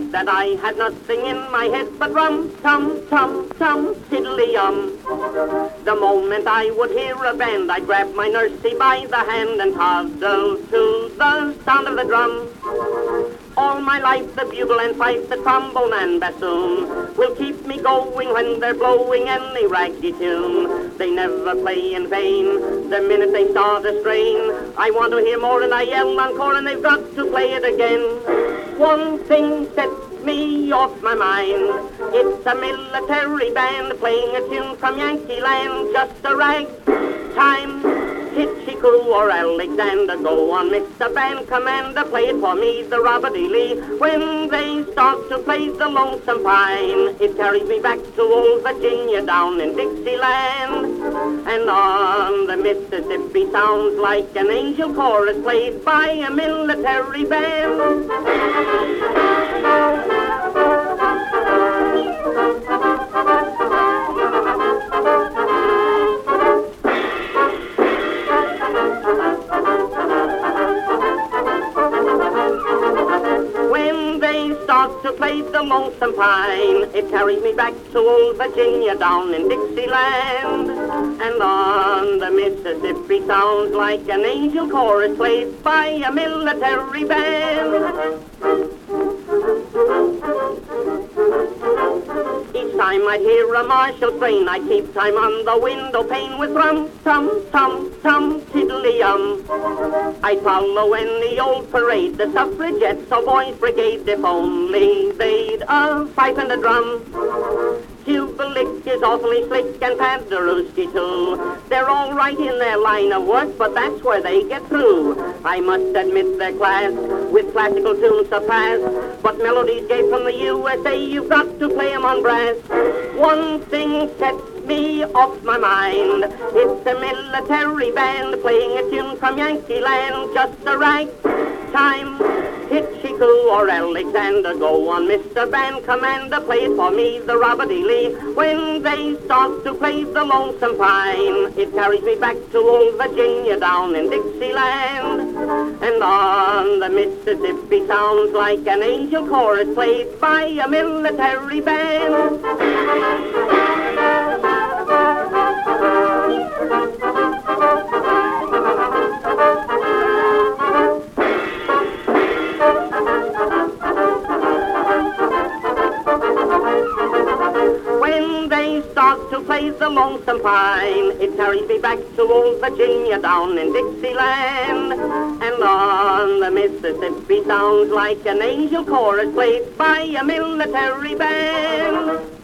that I had nothing in my head but rum, tum, tum, tum, tiddly-yum. The moment I would hear a band, I'd grab my nursey by the hand and toddle to the sound of the drum. All my life the bugle and fife, the trombone and bassoon will keep me going when they're blowing any raggedy tune. They never play in vain the minute they start a strain. I want to hear more and I yell encore and they've got to play it again. One thing sets me off my mind. It's a military band playing a tune from Yankee Land, just a ragtime hitchy-coo or Alexander. Go on, Mr. Band Commander, play it for me, the Robert-E-Lee. When they start to play the Lonesome Pine, it carries me back to old Virginia down in Dixieland. And on the Mississippi sounds like an angel chorus played by a military band. To play the Lonesome Pine, it carries me back to old Virginia down in Dixieland. And on the Mississippi sounds like an angel chorus played by a military band. Each time I hear a martial strain, I keep time on the window pane with rum, tum, tum, tum, tiddly-yum. I'd follow any old parade, the suffragettes or boys' brigade, if only they'd a fife and a drum. Kubelik is awfully slick and Paderewski too. They're all right in their line of work, but that's where they get through. I must admit their class with classical tunes surpass, but melodies gave from the USA, you've got to play 'em on brass. One thing sets me off my mind. It's a military band playing a tune from Yankee Land, just a ragtime hitchy-coo or Alexander. Go on, Mr. Band Commander, play it for me, the Robert-E-Lee. When they start to play the Lonesome Pine, it carries me back to old Virginia down in Dixieland. And on the Mississippi sounds like an angel chorus played by a military band. When they start to play the Lonesome Pine, it carries me back to old Virginia down in Dixieland. And on the Mississippi sounds like an angel chorus played by a military band.